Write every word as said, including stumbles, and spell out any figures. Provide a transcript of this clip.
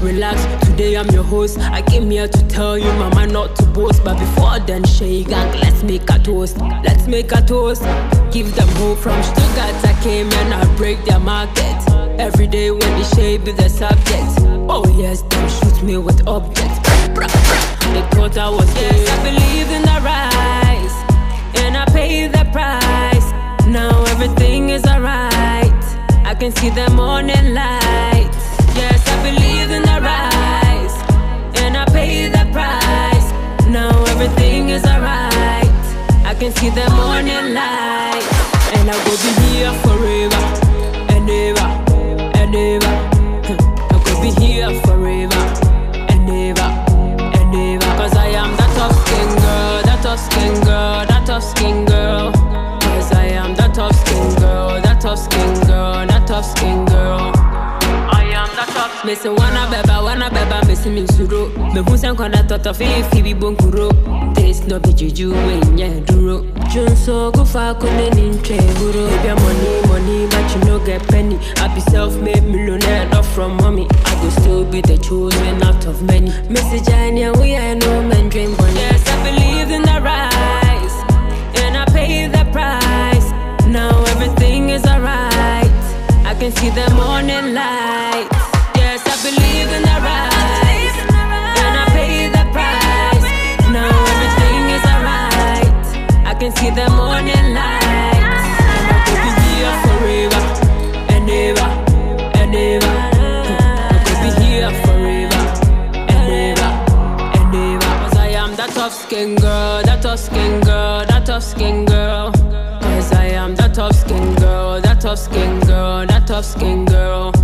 relax, today I'm your host. I came here to tell you, mama, not to boast. But before then, shake gang, let's make a toast. Let's make a toast. Give them hope from Stuttgart. I came and I break their market. Every day when they shade be the subject. Oh yes, them shoot me with objects. They thought I was dead. Yes, I believe in the rise, and I pay the price. Now everything is alright. I can see the morning light. Yes, I believe in the rise, and I pay the price. Now everything is alright. I can see the morning light. And I will be here forever and ever and ever. I could be here forever and ever and ever. Cause I am that tough skin girl, that tough skin girl, that tough skin girl. Cause I am that tough skin girl, that tough skin girl, that tough skin girl. Missy wanna beba, wanna beba, missy me suro. Me who's and conda toto fi fi bi bonkuro. This no be juju when ya duro. Jun so go far kone ninche guru. Baby money, money, but you no get penny. I be self-made millionaire, not from mommy. I go still be the chosen out of many. Missy Jania, we are no man dream bunny. Yes, I believe in the rise, and I pay the price. Now everything is alright. I can see the morning light. Yes, I believe in the rise, and I pay the price. Now everything is alright. I can see the morning light. And I could be here forever and ever and ever. I could be here forever and ever and ever. Cause I am that tough skin girl, that tough skin girl, that tough skin girl. Cause I am that tough skin girl, that tough skin girl, that tough skin girl.